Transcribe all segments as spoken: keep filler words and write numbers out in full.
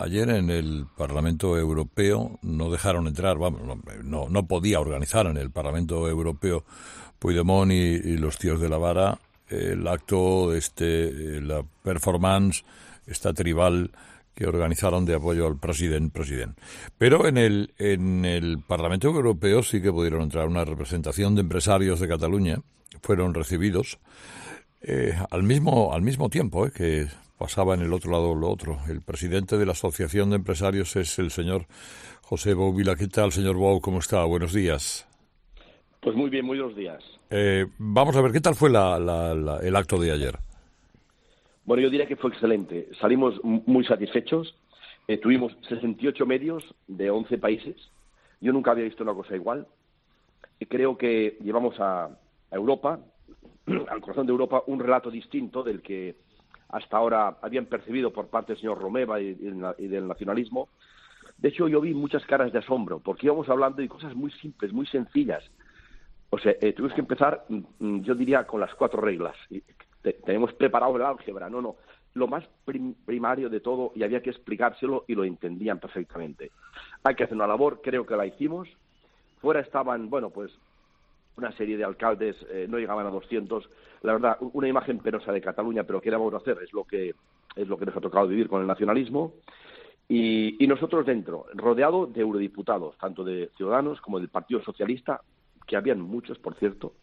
Ayer en el Parlamento Europeo no dejaron entrar, vamos, no, no podía organizar en el Parlamento Europeo Puigdemont y, y los tíos de la vara el acto, este, la performance, esta tribal que organizaron de apoyo al presidente, presidente. Pero en el, en el Parlamento Europeo sí que pudieron entrar una representación de empresarios de Cataluña, fueron recibidos eh, al mismo, al mismo tiempo eh, que pasaba en el otro lado lo otro. El presidente de la Asociación de Empresarios es el señor José Bou Vila. ¿Qué tal, señor Bou? ¿Cómo está? Buenos días. Pues muy bien, muy buenos días. Eh, vamos a ver, ¿qué tal fue la, la, la, el acto de ayer? Bueno, yo diría que fue excelente. Salimos muy satisfechos. Eh, tuvimos sesenta y ocho medios de once países. Yo nunca había visto una cosa igual. Y creo que llevamos a, a Europa, al corazón de Europa, un relato distinto del que hasta ahora habían percibido por parte del señor Romeva y, y del nacionalismo. De hecho, yo vi muchas caras de asombro, porque íbamos hablando de cosas muy simples, muy sencillas. O sea, eh, tuvimos que empezar, yo diría, con las cuatro reglas. Te, tenemos preparado el álgebra, no, no. Lo más prim, primario de todo, y había que explicárselo, y lo entendían perfectamente. Hay que hacer una labor, creo que la hicimos. Fuera estaban, bueno, pues, una serie de alcaldes, eh, no llegaban a doscientos. La verdad, una imagen penosa de Cataluña, pero ¿qué vamos a hacer? Es lo que, es lo que nos ha tocado vivir con el nacionalismo. Y, y nosotros dentro, rodeado de eurodiputados, tanto de Ciudadanos como del Partido Socialista, que habían muchos, por cierto,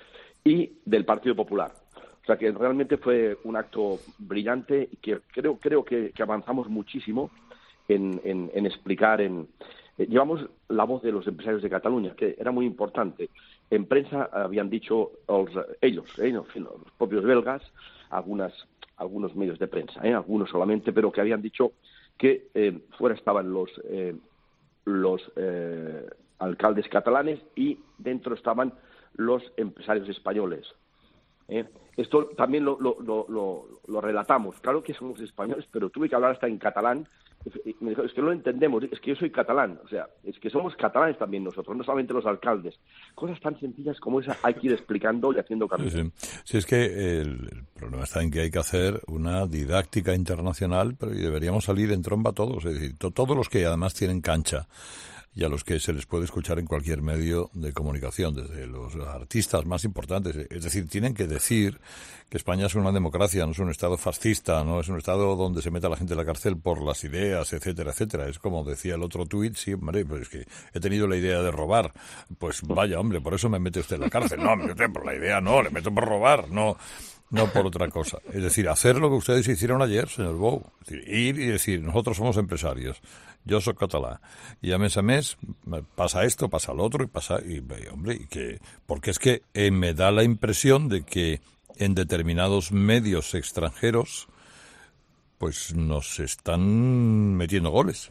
y del Partido Popular. O sea que realmente fue un acto brillante y que creo, creo que, que avanzamos muchísimo en, en, en explicar. En, eh, llevamos la voz de los empresarios de Cataluña, que era muy importante. En prensa habían dicho los, ellos, eh, los propios belgas, algunas, algunos medios de prensa, eh, algunos solamente, pero que habían dicho que eh, fuera estaban los, eh, los eh, alcaldes catalanes y dentro estaban los empresarios españoles. ¿eh? Esto también lo, lo, lo, lo, lo relatamos. Claro que somos españoles, pero tuve que hablar hasta en catalán. Y me dijo, es que no lo entendemos, es que yo soy catalán. O sea, es que somos catalanes también nosotros, no solamente los alcaldes. Cosas tan sencillas como esa hay que ir explicando y haciendo camino. Sí, sí. sí, es que el, el problema está en que hay que hacer una didáctica internacional, pero y deberíamos salir en tromba todos, es decir, to, todos los que además tienen cancha y a los que se les puede escuchar en cualquier medio de comunicación, desde los artistas más importantes. Es decir, tienen que decir que España es una democracia, no es un Estado fascista, no es un Estado donde se mete a la gente en la cárcel por las ideas, etcétera, etcétera. Es como decía el otro tuit, sí, hombre, pues es que he tenido la idea de robar. Pues vaya, hombre, por eso me mete usted en la cárcel. No, me mete por la idea, no, le meto por robar, no... No por otra cosa. Es decir, hacer lo que ustedes hicieron ayer, señor Bou. Es decir, ir y decir, nosotros somos empresarios, yo soy catalán, y a mes a mes pasa esto, pasa lo otro, y pasa, y hombre, y que, porque es que eh, me da la impresión de que en determinados medios extranjeros, pues nos están metiendo goles.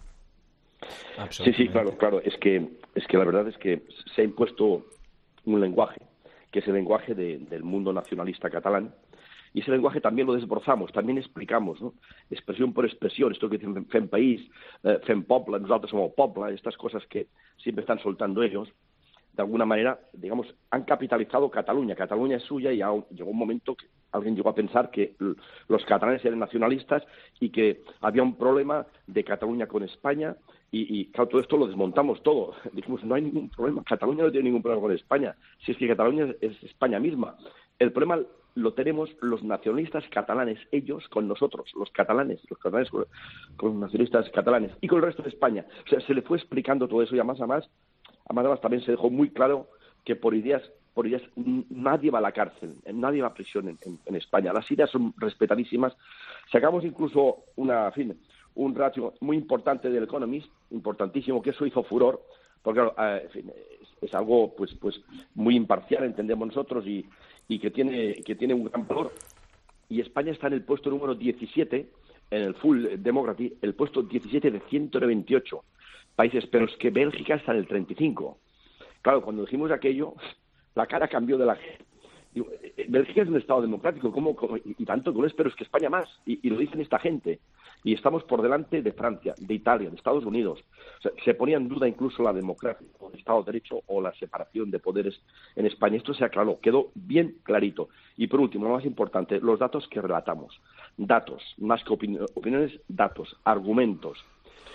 Sí, sí, claro, claro. Es que, es que la verdad es que se ha impuesto un lenguaje, que es el lenguaje de, del mundo nacionalista catalán, y ese lenguaje también lo desbrozamos, también explicamos, ¿no? Expresión por expresión, esto que dicen fem país, eh, fem poble, nosotros somos poble, estas cosas que siempre están soltando ellos, de alguna manera, digamos, han capitalizado Cataluña. Cataluña es suya y aún llegó un momento que alguien llegó a pensar que los catalanes eran nacionalistas y que había un problema de Cataluña con España y, y claro, todo esto lo desmontamos todo. Dijimos, no hay ningún problema, Cataluña no tiene ningún problema con España, si es que Cataluña es España misma. El problema lo tenemos los nacionalistas catalanes, ellos con nosotros, los catalanes, los catalanes con, con los nacionalistas catalanes y con el resto de España. O sea, se le fue explicando todo eso y además, además, además también se dejó muy claro que por ideas, por ideas nadie va a la cárcel, nadie va a prisión en, en, en España. Las ideas son respetadísimas. Sacamos incluso una, en fin, un ratio muy importante del Economist, importantísimo, que eso hizo furor, porque claro, eh, en fin, es, es algo pues pues muy imparcial, entendemos nosotros, y, y que tiene que tiene un gran valor. Y España está en el puesto número diecisiete, en el Full Democracy, el puesto diecisiete de ciento veintiocho países, pero es que Bélgica está en el treinta y cinco. Claro, cuando dijimos aquello, la cara cambió de la gente. Digo, Bélgica es un Estado democrático, ¿cómo, cómo? Y, y tanto que no es, pero es que España más, y, y lo dicen esta gente. Y estamos por delante de Francia, de Italia, de Estados Unidos. O sea, se ponía en duda incluso la democracia, o el Estado de Derecho, o la separación de poderes en España. Esto se aclaró, quedó bien clarito. Y por último, lo más importante, los datos que relatamos. Datos, más que opini- opiniones, datos, argumentos.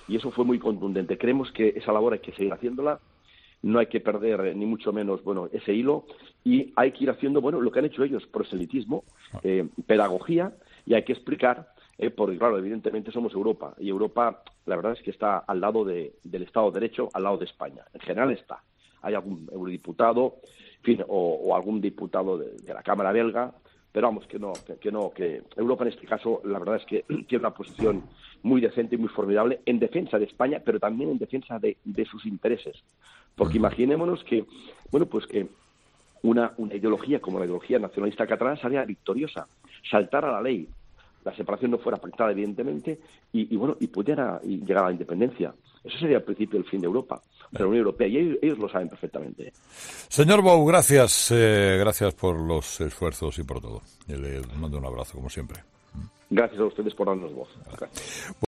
y eso fue muy contundente. Creemos que esa labor hay que seguir haciéndola, no hay que perder ni mucho menos, bueno, ese hilo, y hay que ir haciendo, bueno, lo que han hecho ellos, proselitismo, eh, pedagogía, y hay que explicar, eh, porque claro, evidentemente somos Europa, y Europa, la verdad es que está al lado de, del Estado de Derecho, al lado de España. En general está. Hay algún eurodiputado, en fin, o, o algún diputado de, de la Cámara belga, pero vamos, que no, que, que no, que Europa en este caso, la verdad es que tiene una posición muy decente y muy formidable en defensa de España, pero también en defensa de, de sus intereses. Porque imaginémonos que, bueno, pues que una, una ideología como la ideología nacionalista catalana saliera victoriosa, saltara la ley, la separación no fuera pactada, evidentemente, y, y bueno, y pudiera y llegar a la independencia. Eso sería el principio del fin de Europa, de la Unión Europea, y ellos, ellos lo saben perfectamente. Señor Bou, gracias, eh, gracias por los esfuerzos y por todo. Le mando un abrazo, como siempre. Gracias a ustedes por darnos voz. Gracias.